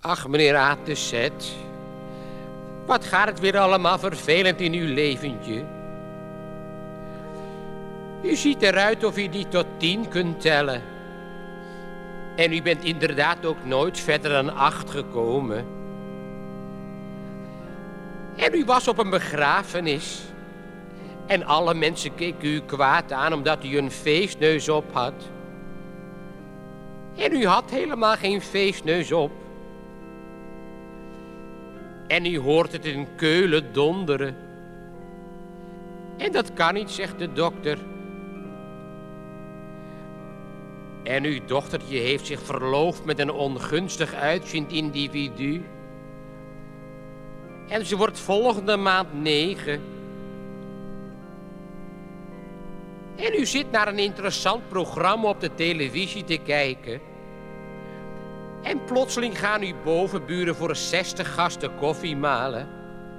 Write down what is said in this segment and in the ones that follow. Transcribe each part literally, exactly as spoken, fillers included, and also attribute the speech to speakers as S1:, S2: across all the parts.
S1: Ach, meneer Atezet, wat gaat het weer allemaal vervelend in uw leventje. U ziet eruit of u niet tot tien kunt tellen. En u bent inderdaad ook nooit verder dan acht gekomen. En u was op een begrafenis. En alle mensen keken u kwaad aan omdat u een feestneus op had. En u had helemaal geen feestneus op. En u hoort het in Keulen donderen. En dat kan niet, zegt de dokter. En uw dochtertje heeft zich verloofd met een ongunstig uitziend individu. En ze wordt volgende maand negen. En u zit naar een interessant programma op de televisie te kijken. En plotseling gaan uw bovenburen voor zestig gasten koffie malen.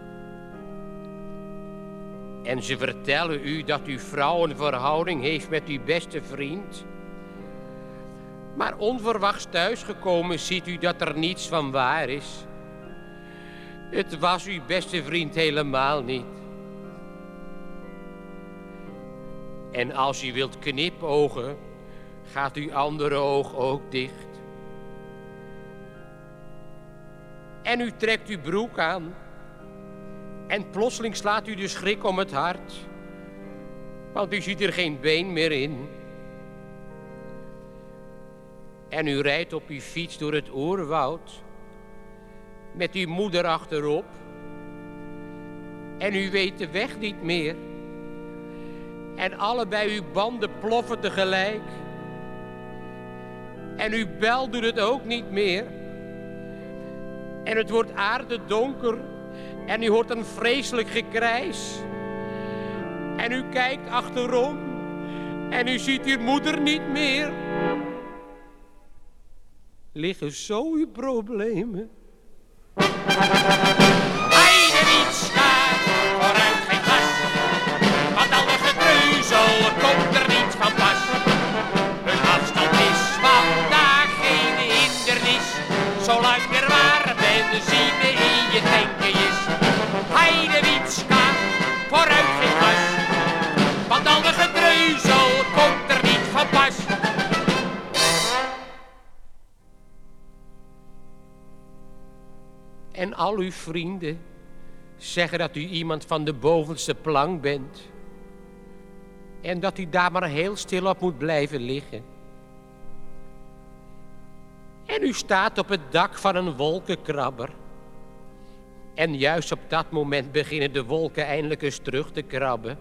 S1: En ze vertellen u dat uw vrouw een verhouding heeft met uw beste vriend. Maar onverwachts thuisgekomen ziet u dat er niets van waar is. Het was uw beste vriend helemaal niet. En als u wilt knipogen, gaat uw andere oog ook dicht. En u trekt uw broek aan. En plotseling slaat u de schrik om het hart. Want u ziet er geen been meer in. En u rijdt op uw fiets door het oerwoud. Met uw moeder achterop. En u weet de weg niet meer. En allebei uw banden ploffen tegelijk. En uw bel doet het ook niet meer. En het wordt aardedonker. En u hoort een vreselijk gekrijs. En u kijkt achterom. En u ziet uw moeder niet meer. Liggen zo uw problemen?
S2: Heidewietska, vooruit geen glas. Want al het getreuzel komt er niet van pas. Een afstand is vandaag geen hindernis. Zolang er warm benzine in je tanken is. Heidewietska, vooruit geen glas. Want al het getreuzel komt er niet van pas.
S1: En al uw vrienden zeggen dat u iemand van de bovenste plank bent. En dat u daar maar heel stil op moet blijven liggen. En u staat op het dak van een wolkenkrabber. En juist op dat moment beginnen de wolken eindelijk eens terug te krabben.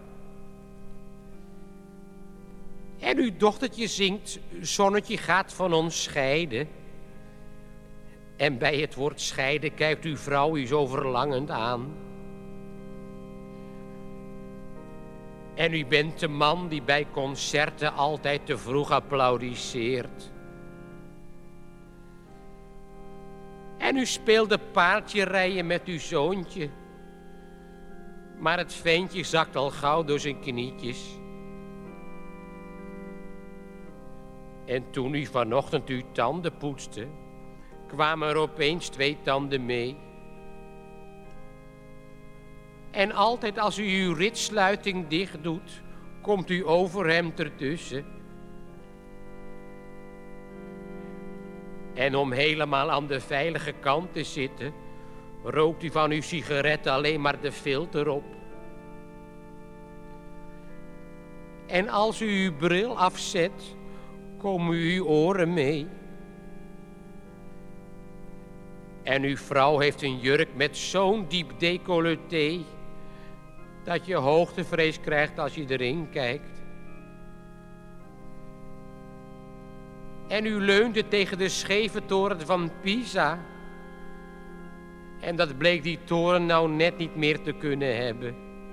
S1: En uw dochtertje zingt, zonnetje gaat van ons scheiden. En bij het woord scheiden kijkt uw vrouw u zo verlangend aan. En u bent de man die bij concerten altijd te vroeg applaudisseert. En u speelde paardje rijden met uw zoontje. Maar het ventje zakt al gauw door zijn knietjes. En toen u vanochtend uw tanden poetste, kwamen er opeens twee tanden mee. En altijd als u uw ritsluiting dicht doet, komt uw overhemd ertussen. En om helemaal aan de veilige kant te zitten, rookt u van uw sigaret alleen maar de filter op. En als u uw bril afzet, komen uw oren mee. En uw vrouw heeft een jurk met zo'n diep decolleté, dat je hoogtevrees krijgt als je erin kijkt. En u leunde tegen de scheve toren van Pisa. En dat bleek die toren nou net niet meer te kunnen hebben.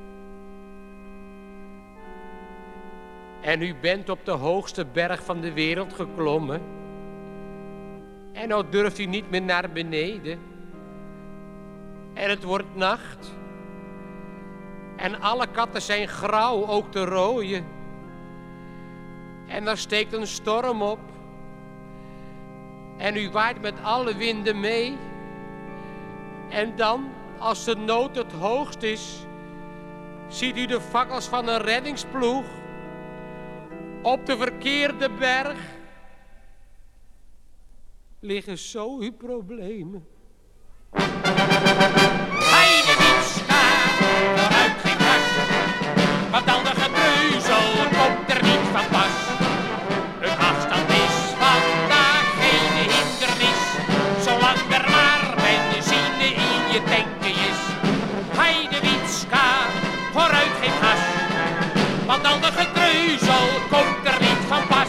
S1: En u bent op de hoogste berg van de wereld geklommen. En nou durft u niet meer naar beneden. En het wordt nacht. En alle katten zijn grauw, ook de rode. En er steekt een storm op. En u waait met alle winden mee. En dan, als de nood het hoogst is, ziet u de fakkels van een reddingsploeg op de verkeerde berg. Liggen zo uw problemen.
S2: Heidewietska, vooruit geen gas, want al de gebreuzel komt er niet van pas. Een afstand is vandaag geen hindernis, zolang er maar benzine in je tanken is. Heidewietska, vooruit geen gas, want al de gebreuzel komt er niet van pas.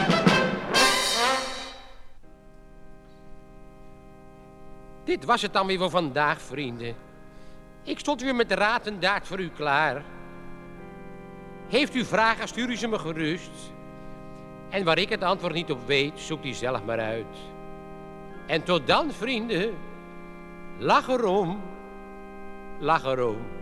S1: Dit was het dan weer voor vandaag, vrienden. Ik stond weer met raad en daad voor u klaar. Heeft u vragen, stuur u ze me gerust. En waar ik het antwoord niet op weet, zoekt u zelf maar uit. En tot dan, vrienden. Lach erom. Lach erom.